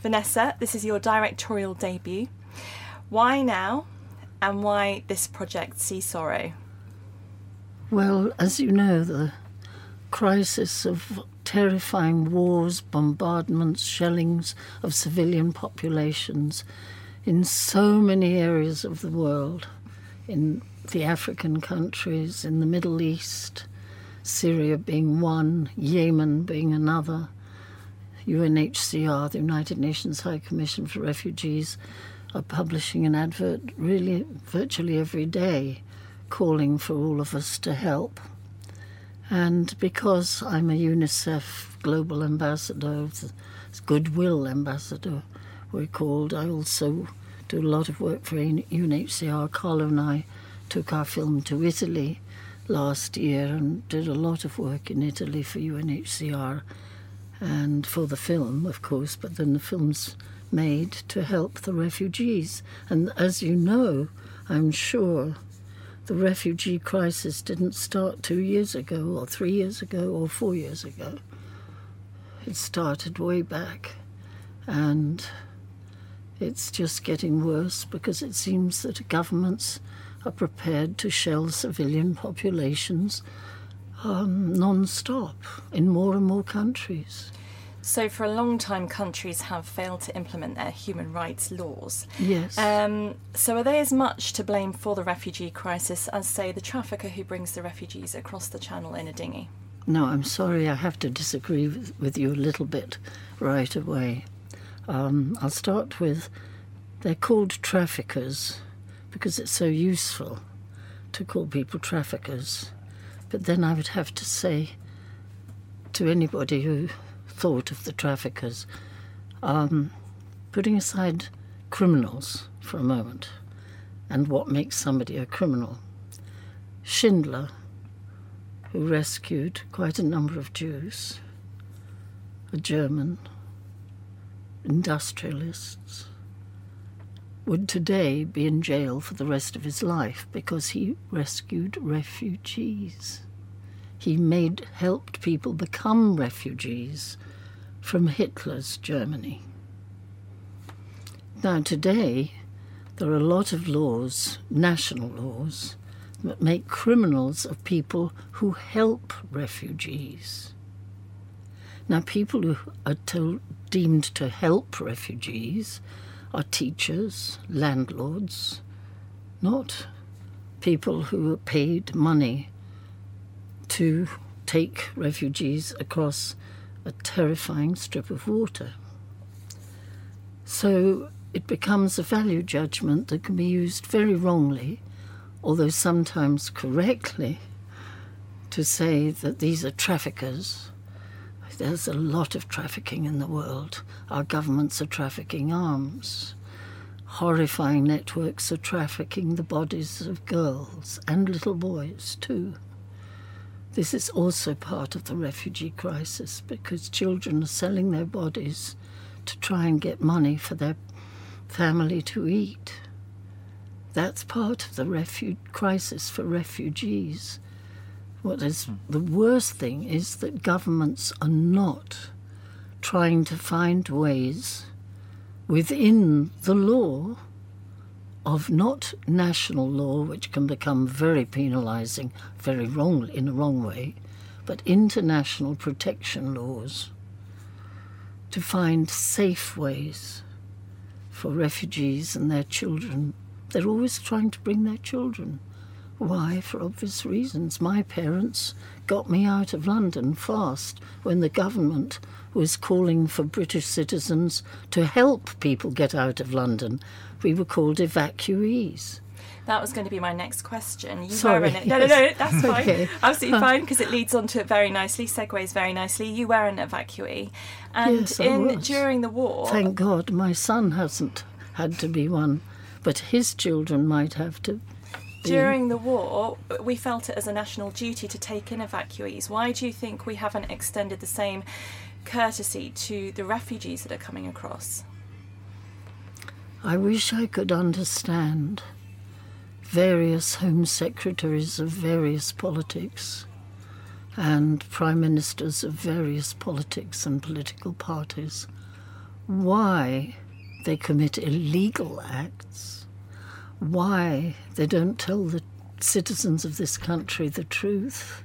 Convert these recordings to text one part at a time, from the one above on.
Vanessa, this is your directorial debut. Why now, and why this project, See Sorrow? Well, as you know, the crisis of terrifying wars, bombardments, shellings of civilian populations in so many areas of the world, in the African countries, in the Middle East, Syria being one, Yemen being another. UNHCR, the United Nations High Commission for Refugees, are publishing an advert really virtually every day calling for all of us to help. And because I'm a UNICEF Global Ambassador, Goodwill Ambassador, we're called, I also do a lot of work for UNHCR. Carlo and I took our film to Italy last year and did a lot of work in Italy for UNHCR and for the film, of course, but then the film's made to help the refugees. And as you know, I'm sure, the refugee crisis didn't start 2 years ago or 3 years ago or 4 years ago. It started way back, and it's just getting worse because it seems that governments are prepared to shell civilian populations non-stop in more and more countries. So for a long time, countries have failed to implement their human rights laws. Yes. So are they as much to blame for the refugee crisis as, say, the trafficker who brings the refugees across the channel in a dinghy? No, I'm sorry, I have to disagree with you a little bit right away. I'll start with, they're called traffickers because it's so useful to call people traffickers. But then I would have to say to anybody who thought of the traffickers, putting aside criminals for a moment and what makes somebody a criminal, Schindler, who rescued quite a number of Jews, a German, industrialists, would today be in jail for the rest of his life because he rescued refugees. He helped people become refugees from Hitler's Germany. Now today, there are a lot of laws, national laws, that make criminals of people who help refugees. Now people who are deemed to help refugees are teachers, landlords, not people who are paid money to take refugees across a terrifying strip of water. So it becomes a value judgment that can be used very wrongly, although sometimes correctly, to say that these are traffickers. There's a lot of trafficking in the world. Our governments are trafficking arms. Horrifying networks are trafficking the bodies of girls and little boys too. This is also part of the refugee crisis because children are selling their bodies to try and get money for their family to eat. That's part of the crisis for refugees. What is the worst thing is that governments are not trying to find ways within the law of not national law, which can become very penalising, very wrong, in a wrong way, but international protection laws, to find safe ways for refugees and their children. They're always trying to bring their children. Why? For obvious reasons. My parents got me out of London fast when the government was calling for British citizens to help people get out of London. We were called evacuees. That was going to be my next question. Sorry. No, that's fine. Okay. Absolutely fine, because it leads on to it very nicely, segues very nicely. You were an evacuee. And Yes, I was. During the war... Thank God my son hasn't had to be one, but his children might have to be. During the war, we felt it as a national duty to take in evacuees. Why do you think we haven't extended the same courtesy to the refugees that are coming across? I wish I could understand various Home Secretaries of various politics and Prime Ministers of various politics and political parties why they commit illegal acts, why they don't tell the citizens of this country the truth.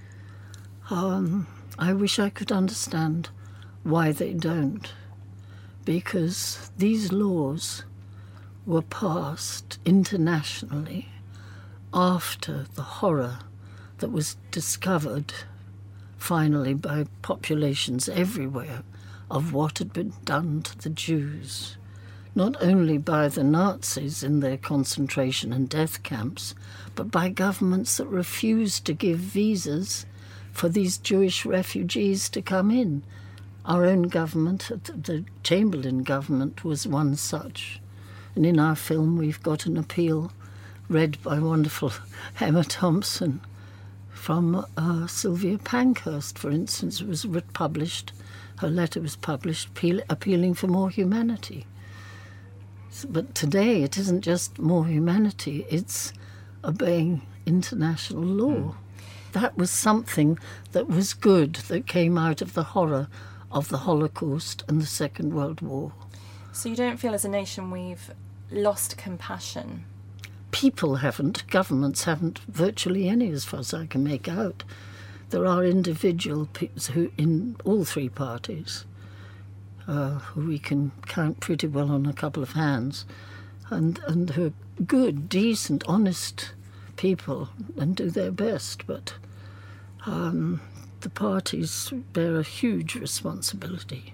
I wish I could understand why they don't, because these laws were passed internationally after the horror that was discovered finally by populations everywhere of what had been done to the Jews, not only by the Nazis in their concentration and death camps, but by governments that refused to give visas for these Jewish refugees to come in. Our own government, the Chamberlain government, was one such. And in our film we've got an appeal read by wonderful Emma Thompson from Sylvia Pankhurst, for instance. It was published, her letter was published, appealing for more humanity. But today it isn't just more humanity, it's obeying international law. That was something that was good, that came out of the horror of the Holocaust and the Second World War. So you don't feel as a nation we've lost compassion? People haven't, governments haven't, virtually any, as far as I can make out. There are individual people who, in all three parties, who we can count pretty well on a couple of hands, and who are good, decent, honest people and do their best, but the parties bear a huge responsibility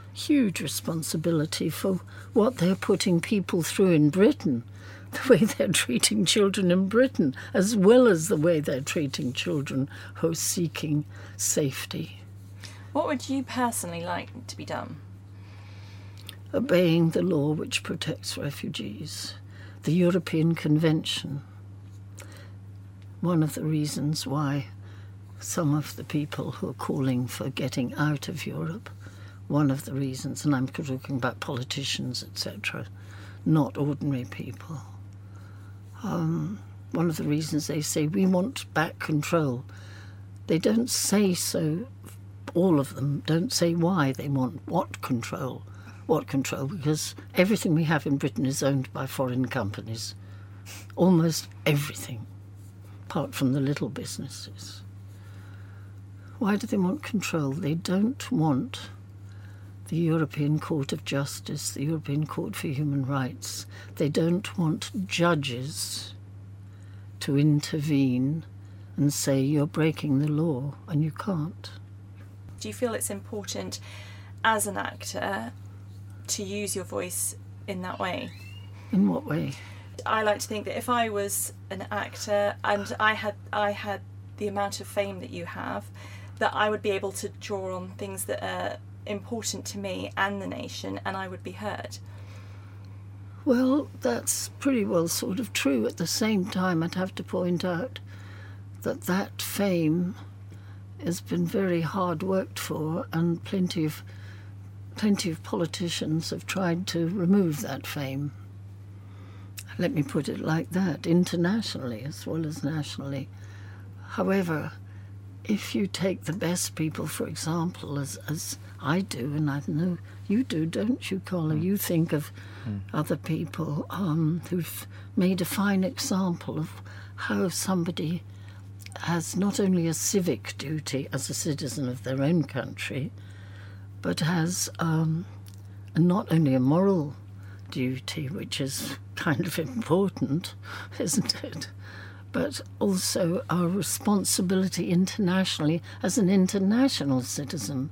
for what they're putting people through in Britain, the way they're treating children in Britain, as well as the way they're treating children who are seeking safety. What would you personally like to be done? Obeying the law which protects refugees, the European Convention. One of the reasons why some of the people who are calling for getting out of Europe, one of the reasons, and I'm talking about politicians, etc., not ordinary people, one of the reasons they say we want back control. They don't say so, all of them don't say why they want what control, because everything we have in Britain is owned by foreign companies, almost everything, apart from the little businesses. Why do they want control? They don't want the European Court of Justice, the European Court for Human Rights. They don't want judges to intervene and say you're breaking the law, and you can't. Do you feel it's important as an actor to use your voice in that way? In what way? I like to think that if I was an actor and I had the amount of fame that you have, that I would be able to draw on things that are important to me and the nation, and I would be heard. Well, that's pretty well sort of true. At the same time, I'd have to point out that fame has been very hard worked for, and plenty of politicians have tried to remove that fame. Let me put it like that, internationally as well as nationally. However, if you take the best people, for example, as I do, and I know you do, don't you, Carla? You think of other people who've made a fine example of how somebody has not only a civic duty as a citizen of their own country, but has not only a moral duty, which is kind of important, isn't it? But also our responsibility internationally as an international citizen.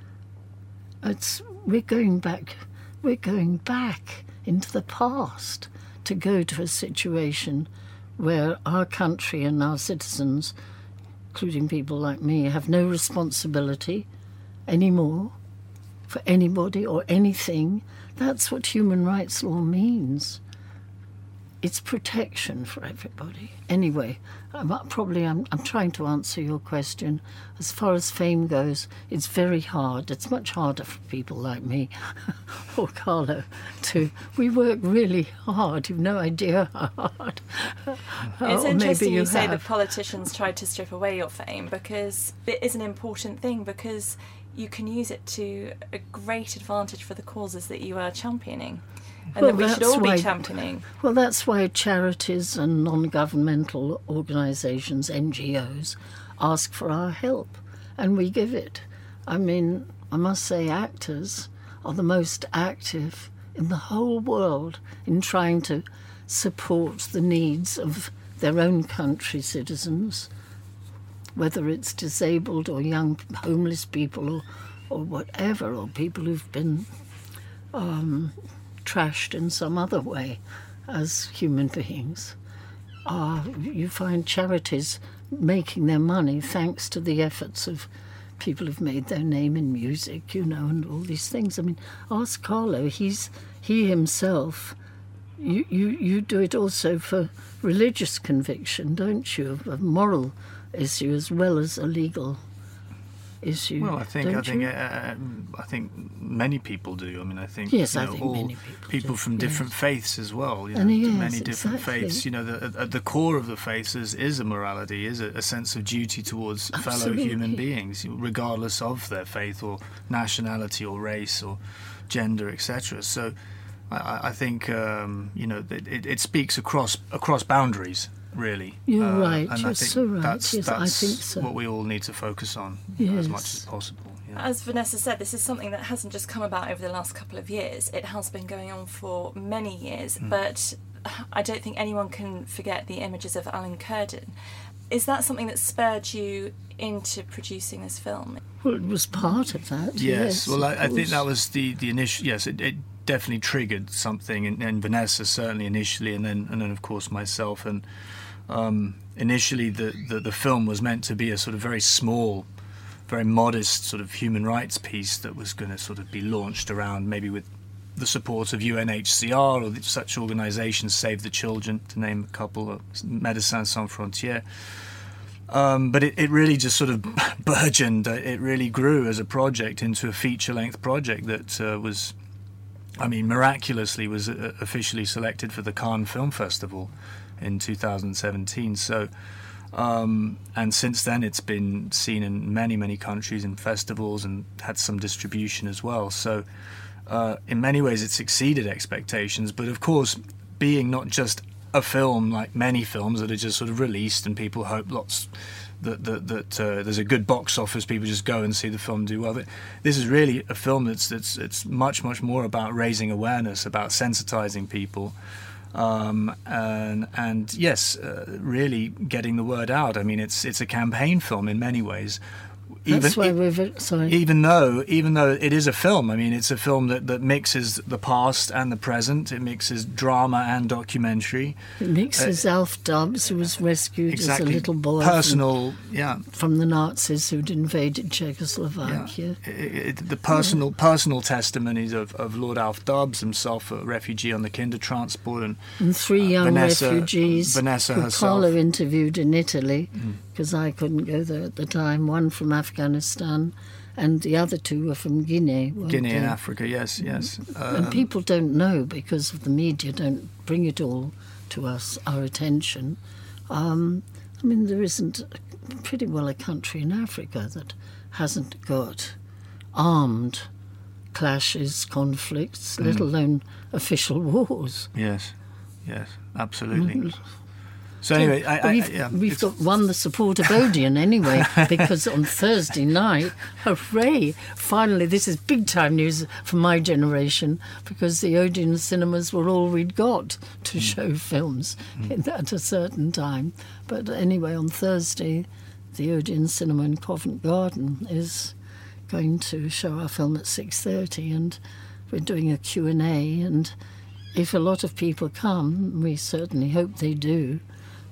We're going back into the past to go to a situation where our country and our citizens, including people like me, have no responsibility anymore for anybody or anything. That's what human rights law means. It's protection for everybody. Anyway, I'm trying to answer your question. As far as fame goes, it's very hard. It's much harder for people like me or Carlo we work really hard. You've no idea how hard. It's interesting you say that politicians tried to strip away your fame, because it is an important thing, because you can use it to a great advantage for the causes that you are championing, and Well, that we should that's all why- be championing. Well, that's why charities and non-governmental organisations, NGOs, ask for our help, and we give it. I mean, I must say actors are the most active in the whole world in trying to support the needs of their own country citizens, whether it's disabled or young homeless people or whatever, or people who've been trashed in some other way as human beings. You find charities making their money thanks to the efforts of people who've made their name in music, and all these things. I mean, ask Carlo. He himself. You do it also for religious conviction, don't you? A moral issue as well as a legal issue. Well, I think many people do. I mean, I think all many people do, from different faiths as well. And yes, many different exactly. faiths. At the core of the faiths is a morality, is a sense of duty towards fellow Absolutely. human beings, regardless of their faith or nationality or race or gender, etc. So, I think it speaks across boundaries. Really, You're right. and You're I think so right. That's Yes, I think so. what we all need to focus on Yes. as much as possible. Yeah. As Vanessa said, this is something that hasn't just come about over the last couple of years. It has been going on for many years, but I don't think anyone can forget the images of Alan Kurden. Is that something that spurred you into producing this film? Well, it was part of that. Yes, well, of I think course. that was the initial. Yes, it definitely triggered something, and Vanessa certainly initially, and then of course myself. And initially, the film was meant to be a sort of very small, very modest sort of human rights piece that was going to sort of be launched around, maybe with the support of UNHCR or such organisations, Save the Children, to name a couple, Médecins Sans Frontières. But it really just sort of burgeoned. It really grew as a project into a feature-length project that was, I mean, miraculously was officially selected for the Cannes Film Festival in 2017. So, and since then it's been seen in many, many countries and festivals and had some distribution as well. So, in many ways it's exceeded expectations. But of course, being not just a film like many films that are just sort of released and people hope that there's a good box office, people just go and see the film do well. This is really a film that's much more about raising awareness, about sensitizing people, and yes, really getting the word out. I mean, it's a campaign film in many ways. That's why sorry. Even though it is a film, I mean, it's a film that mixes the past and the present. It mixes drama and documentary. It mixes Alf Dubs, who was rescued Exactly. as a little boy from the Nazis who'd invaded Czechoslovakia. The personal testimonies of Lord Alf Dubs, himself a refugee on the Kinder Transport, And three young refugees Vanessa who herself. Carlo interviewed in Italy, because I couldn't go there at the time, one from Afghanistan and the other two were from Guinea. Guinea in Africa, yes. And people don't know because of the media don't bring it all to us, our attention. I mean, there isn't pretty well a country in Africa that hasn't got armed clashes, conflicts, let alone official wars. Yes, absolutely. So anyway, we've won the support of Odeon anyway, because on Thursday night, hooray! Finally, this is big time news for my generation, because the Odeon cinemas were all we'd got to show films at a certain time. But anyway, on Thursday, the Odeon Cinema in Covent Garden is going to show our film at 6:30, and we're doing a Q&A, and if a lot of people come, we certainly hope they do,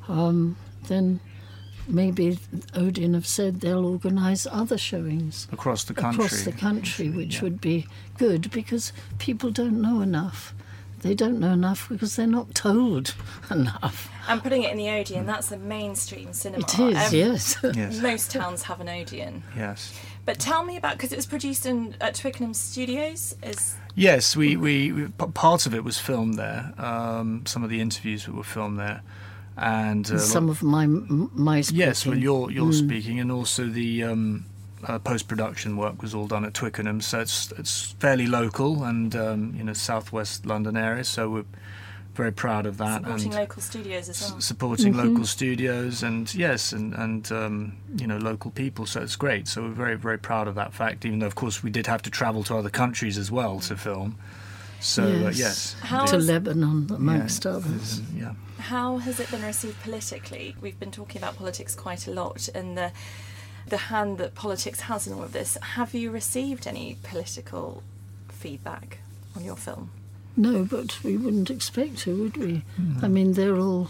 then maybe Odeon have said they'll organise other showings across the country, which would be good, because people don't know enough. They don't know enough because they're not told enough. And putting it in the Odeon, that's a mainstream cinema. It is, yes. Yes. Most towns have an Odeon. Yes. But tell me about, because it was produced at Twickenham Studios. Yes, we part of it was filmed there. Some of the interviews were filmed there, and some of my speaking. Yes, well, you're speaking, and also the post-production work was all done at Twickenham, so it's fairly local and southwest London area. So we're very proud of that. Supporting local studios as well. Supporting local studios and local people. So it's great. So we're very, very proud of that fact. Even though, of course, we did have to travel to other countries as well to film. So yes, to Lebanon amongst others. Yeah. How has it been received politically? We've been talking about politics quite a lot, and the hand that politics has in all of this. Have you received any political feedback on your film? No, but we wouldn't expect to, would we? Mm-hmm. I mean, they're all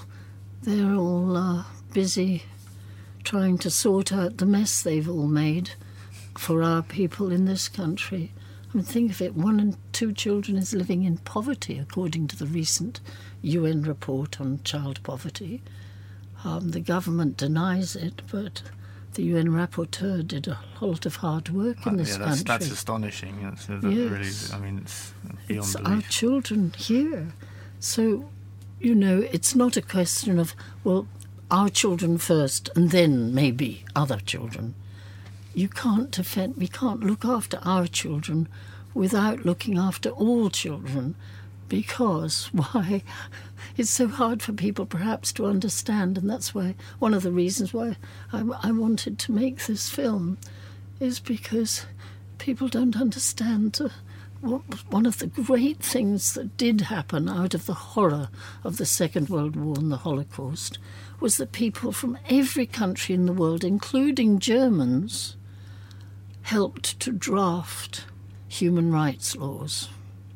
busy trying to sort out the mess they've all made for our people in this country. I mean, think of it, 1 in 2 children is living in poverty, according to the recent UN report on child poverty. The government denies it, but the UN rapporteur did a lot of hard work in this country. That's astonishing. Yes. Really, I mean, it's beyond it's belief. Our children here. So, it's not a question of, well, our children first and then maybe other children. We can't look after our children without looking after all children, because why? It's so hard for people perhaps to understand, and that's why one of the reasons why I wanted to make this film is because people don't understand one of the great things that did happen out of the horror of the Second World War and the Holocaust was that people from every country in the world, including Germans, helped to draft human rights laws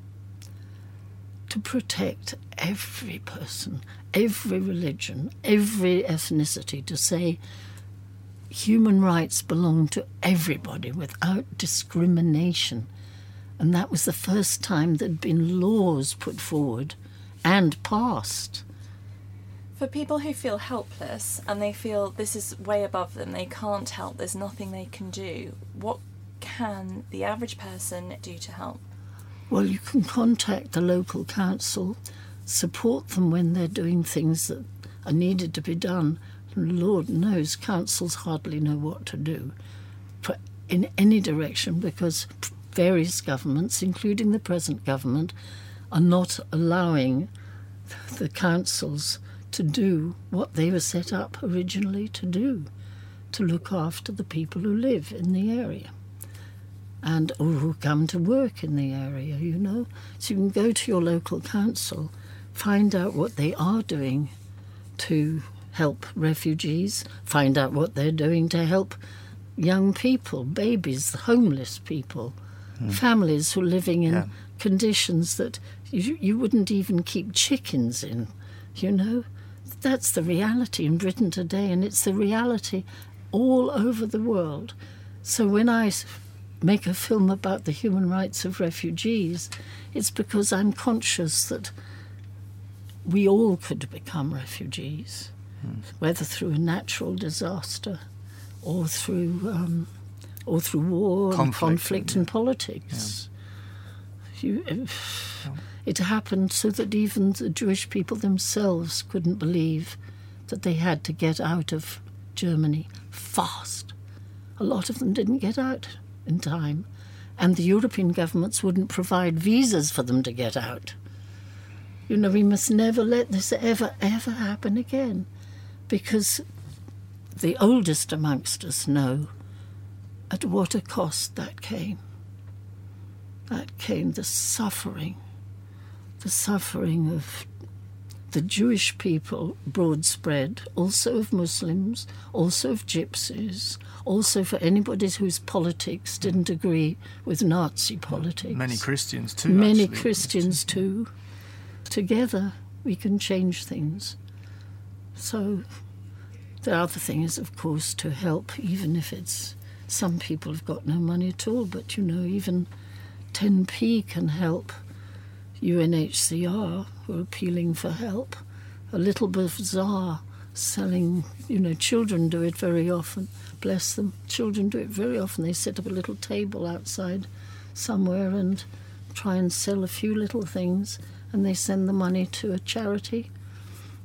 to protect every person, every religion, every ethnicity, to say human rights belong to everybody without discrimination. And that was the first time there'd been laws put forward and passed. For people who feel helpless and they feel this is way above them, they can't help, there's nothing they can do, what can the average person do to help? Well, you can contact the local council, support them when they're doing things that are needed to be done. And Lord knows, councils hardly know what to do in any direction, because various governments, including the present government, are not allowing the councils to do what they were set up originally to do, to look after the people who live in the area and or who come to work in the area, So you can go to your local council, find out what they are doing to help refugees, find out what they're doing to help young people, babies, homeless people, families who are living in conditions that you wouldn't even keep chickens in, That's the reality in Britain today, and it's the reality all over the world. So when I make a film about the human rights of refugees, it's because I'm conscious that we all could become refugees, whether through a natural disaster or through war and conflict and politics. It happened so that even the Jewish people themselves couldn't believe that they had to get out of Germany fast. A lot of them didn't get out in time, and the European governments wouldn't provide visas for them to get out. We must never let this ever happen again, because the oldest amongst us know at what a cost that came. That came the suffering of the Jewish people, broad spread, also of Muslims, also of Gypsies, also for anybody whose politics didn't agree with Nazi politics. Many Christians too. Many Christians too. Together we can change things. So the other thing is, of course, to help, even if it's some people have got no money at all, but even 10p can help. UNHCR, who are appealing for help. A little bazaar selling, children do it very often. Bless them. Children do it very often. They set up a little table outside somewhere and try and sell a few little things, and they send the money to a charity.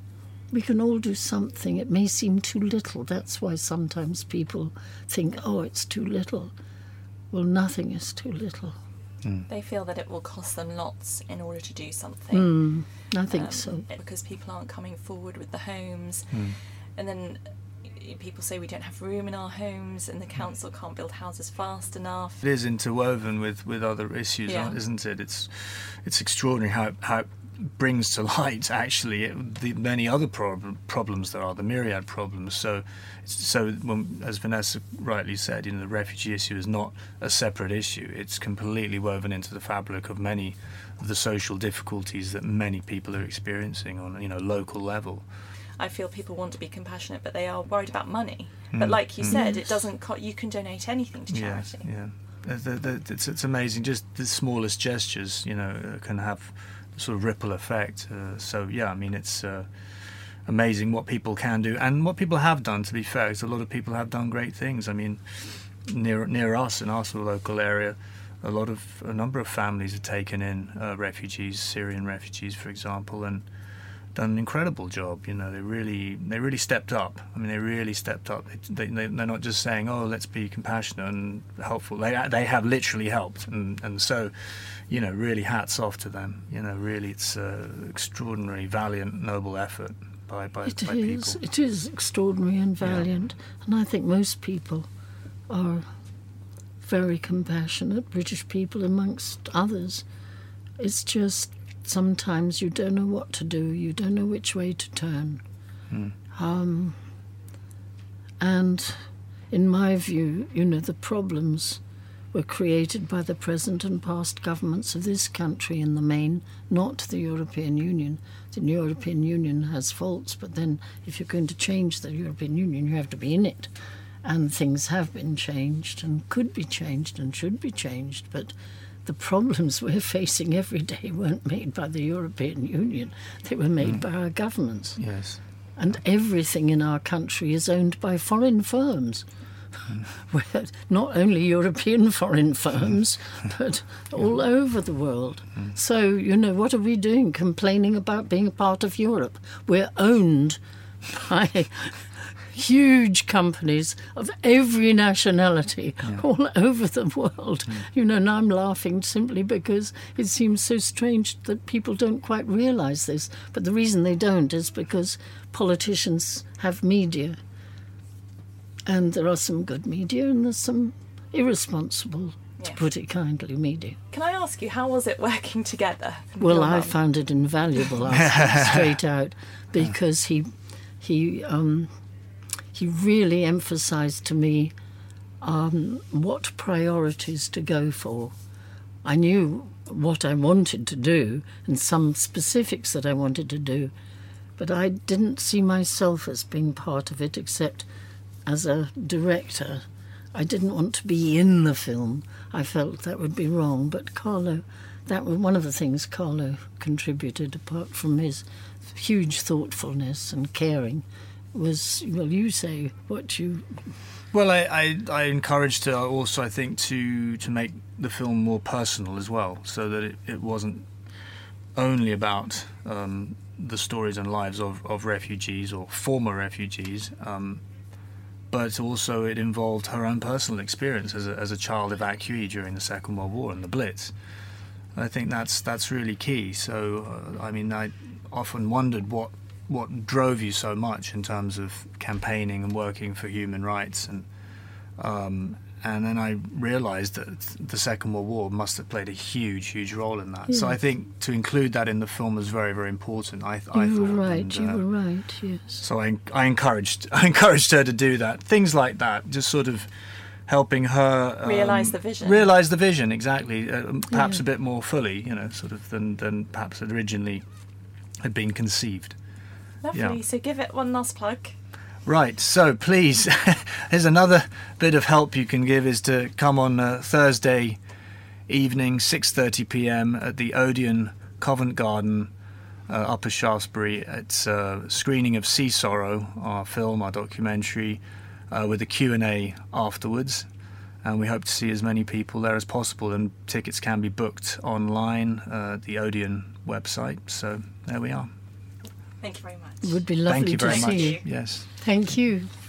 we can all do something. It may seem too little. That's why sometimes people think, oh, it's too little. Well, nothing is too little. They feel that it will cost them lots in order to do something. I think so. Because people aren't coming forward with the homes. And then people say we don't have room in our homes and the council can't build houses fast enough. It is interwoven with other issues, isn't it? It's extraordinary how it brings to light, actually, the many other problems there are, the myriad problems. So when, as Vanessa rightly said, the refugee issue is not a separate issue. It's completely woven into the fabric of many of the social difficulties that many people are experiencing on local level. I feel people want to be compassionate, but they are worried about money. But like you said, it doesn't. You can donate anything to charity. It's amazing. Just the smallest gestures, can have sort of ripple effect. It's amazing what people can do and what people have done. To be fair, because a lot of people have done great things. I mean, near us in our sort of local area, a number of families have taken in refugees, Syrian refugees, for example, and done an incredible job. They really stepped up. I mean, they really stepped up. They're not just saying, oh, let's be compassionate and helpful. They have literally helped, and so really hats off to them. Really, it's extraordinary, valiant, noble effort by people. It is extraordinary and valiant, and I think most people are very compassionate, British people amongst others. It's just sometimes you don't know what to do, you don't know which way to turn. And in my view, the problems were created by the present and past governments of this country in the main, not the European Union. The European Union has faults, but then if you're going to change the European Union, you have to be in it. And things have been changed and could be changed and should be changed, but the problems we're facing every day weren't made by the European Union. They were made by our governments. Yes. And everything in our country is owned by foreign firms. We're not only European foreign firms, but all over the world. So, what are we doing? Complaining about being a part of Europe. We're owned by huge companies of every nationality all over the world. And I'm laughing simply because it seems so strange that people don't quite realise this. But the reason they don't is because politicians have media. And there are some good media and there's some irresponsible, to put it kindly, media. Can I ask you, how was it working together? Well, I found it invaluable, I'll say straight out, because he really emphasised to me what priorities to go for. I knew what I wanted to do and some specifics that I wanted to do, but I didn't see myself as being part of it except as a director. I didn't want to be in the film. I felt that would be wrong, but Carlo, that was one of the things Carlo contributed, apart from his huge thoughtfulness and caring, was, you say what you... Well, I encouraged her also, I think, to make the film more personal as well, so that it wasn't only about the stories and lives of refugees or former refugees, but also it involved her own personal experience as a child evacuee during the Second World War and the Blitz. And I think that's really key. So, I often wondered what drove you so much in terms of campaigning and working for human rights, and then I realised that the Second World War must have played a huge role in that. So I think to include that in the film was very, very important. You were right. Yes. So I encouraged her to do that. Things like that, just sort of helping her realise the vision. Realise the vision, exactly. Perhaps a bit more fully, sort of than perhaps originally had been conceived. Lovely. So give it one last plug. Right, so please, here's another bit of help you can give, is to come on Thursday evening, 6:30 p.m. at the Odeon Covent Garden, Upper Shaftesbury. It's a screening of Sea Sorrow, our film, our documentary, with a Q&A afterwards. And we hope to see as many people there as possible, and tickets can be booked online at the Odeon website. So there we are. Thank you very much. It would be lovely Thank you to very see much. you. Yes. Thank you.